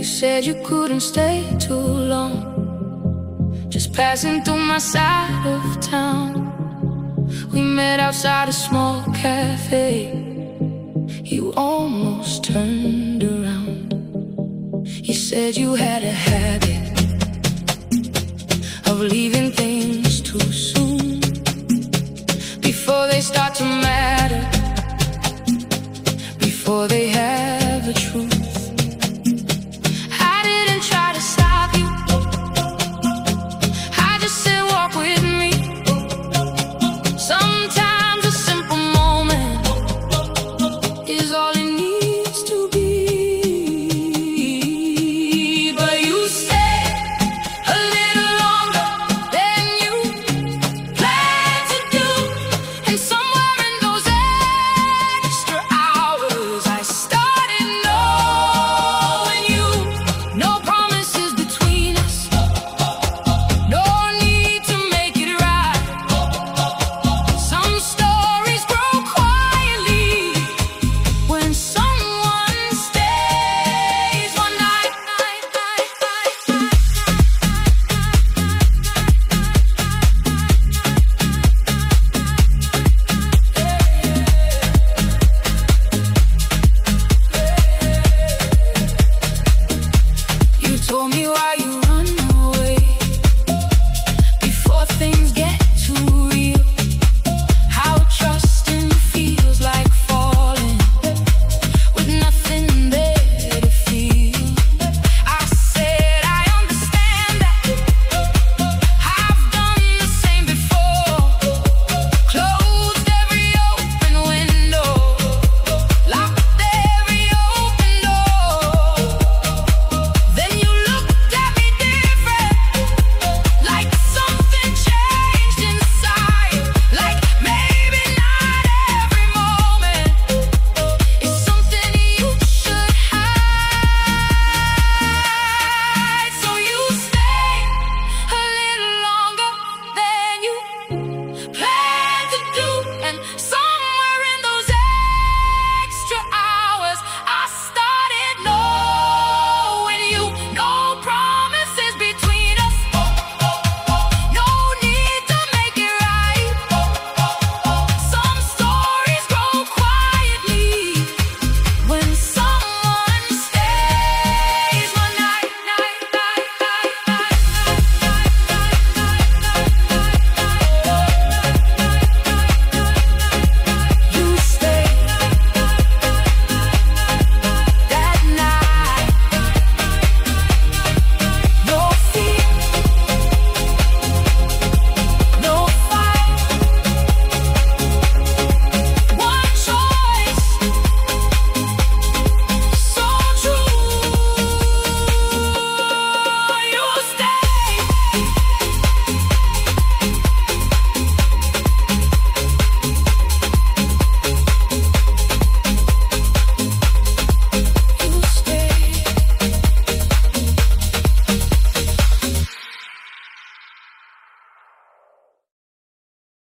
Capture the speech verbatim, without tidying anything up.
said you couldn't stay too long. Just passing through my side of town. We met outside a small cafe. You almost turned around. You said you had a habit of leaving things too soon, before they start to matter, before they